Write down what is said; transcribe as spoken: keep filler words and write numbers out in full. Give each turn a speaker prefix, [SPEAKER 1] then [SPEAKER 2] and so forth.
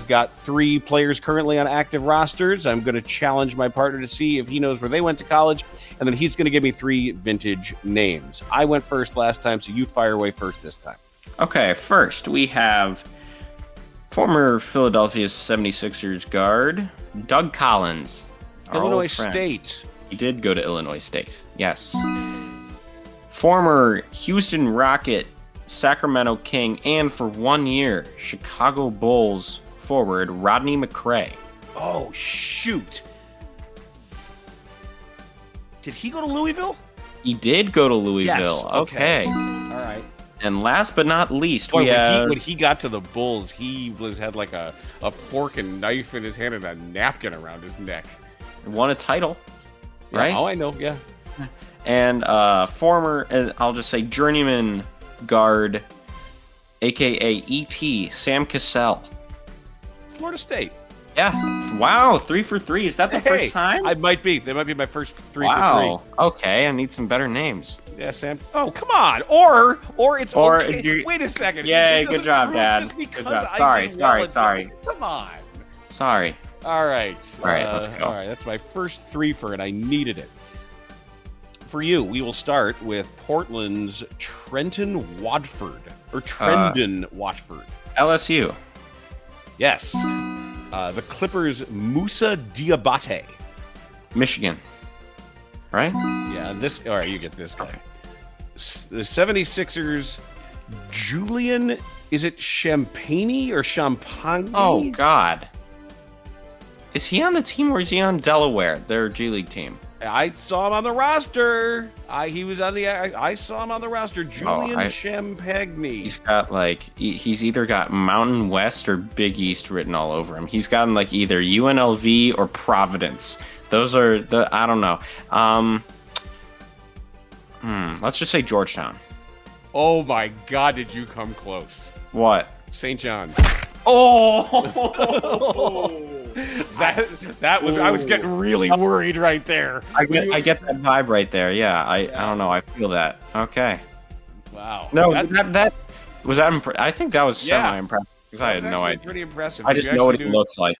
[SPEAKER 1] I've got three players currently on active rosters. I'm going to challenge my partner to see if he knows where they went to college, and then he's going to give me three vintage names. I went first last time, so you fire away first this time.
[SPEAKER 2] Okay, first we have former Philadelphia seventy-sixers guard Doug Collins.
[SPEAKER 1] Illinois State.
[SPEAKER 2] He did go to Illinois State, yes. Former Houston Rocket, Sacramento King, and for one year, Chicago Bulls forward Rodney McCray.
[SPEAKER 1] Oh, shoot. Did he go to Louisville?
[SPEAKER 2] He did go to Louisville.
[SPEAKER 1] Yes.
[SPEAKER 2] Okay.
[SPEAKER 1] okay. All right.
[SPEAKER 2] And last but not least,
[SPEAKER 1] Boy,
[SPEAKER 2] we
[SPEAKER 1] when,
[SPEAKER 2] have...
[SPEAKER 1] he, when he got to the Bulls, he was had like a, a fork and knife in his hand and a napkin around his neck.
[SPEAKER 2] Won a title,
[SPEAKER 1] yeah,
[SPEAKER 2] right?
[SPEAKER 1] Oh, I know, yeah.
[SPEAKER 2] And uh, former, uh, I'll just say journeyman guard, a k a. E T, Sam Cassell.
[SPEAKER 1] Florida State.
[SPEAKER 2] Yeah. Wow, three for three. Is that the
[SPEAKER 1] hey,
[SPEAKER 2] first time?
[SPEAKER 1] I might be. That might be my first three
[SPEAKER 2] wow.
[SPEAKER 1] for three.
[SPEAKER 2] Okay, I need some better names.
[SPEAKER 1] Yeah, Sam. Oh, come on. Or, or it's
[SPEAKER 2] or
[SPEAKER 1] okay.
[SPEAKER 2] You,
[SPEAKER 1] Wait a second.
[SPEAKER 2] Yay, good job, Dad. Good job. Sorry, sorry, sorry.
[SPEAKER 1] Come on.
[SPEAKER 2] Sorry.
[SPEAKER 1] All right.
[SPEAKER 2] All right,
[SPEAKER 1] uh,
[SPEAKER 2] let's go.
[SPEAKER 1] All right, that's my first three for it. I needed it. For you, we will start with Portland's Trenton Watford. Or Trendon uh, Watford.
[SPEAKER 2] L S U.
[SPEAKER 1] Yes. Uh, the Clippers' Musa Diabate.
[SPEAKER 2] Michigan. Right?
[SPEAKER 1] Yeah, this... All right, you get this guy.
[SPEAKER 2] Okay.
[SPEAKER 1] S- the seventy-sixers' Julian... Is it Champagne or Champagne?
[SPEAKER 2] Oh, God. Is he on the team or is he on Delaware, their G League team?
[SPEAKER 1] I saw him on the roster. I he was on the. I, I saw him on the roster. Julian
[SPEAKER 2] oh, I,
[SPEAKER 1] Champagne.
[SPEAKER 2] He's got like he's either got Mountain West or Big East written all over him. He's gotten like either U N L V or Providence. Those are the I don't know. Um, hmm, let's just say Georgetown.
[SPEAKER 1] Oh my God! Did you come close?
[SPEAKER 2] What?
[SPEAKER 1] Saint John's.
[SPEAKER 2] Oh,
[SPEAKER 1] that that was. Ooh. I was getting really worried right there.
[SPEAKER 2] I get, I get that vibe right there. Yeah, I, I don't know. I feel that. Okay.
[SPEAKER 1] Wow.
[SPEAKER 2] No,
[SPEAKER 1] that
[SPEAKER 2] that, that was that. Impre- I think that was
[SPEAKER 1] yeah.
[SPEAKER 2] semi impressive because I had no idea.
[SPEAKER 1] Pretty impressive.
[SPEAKER 2] I just know what he looks like.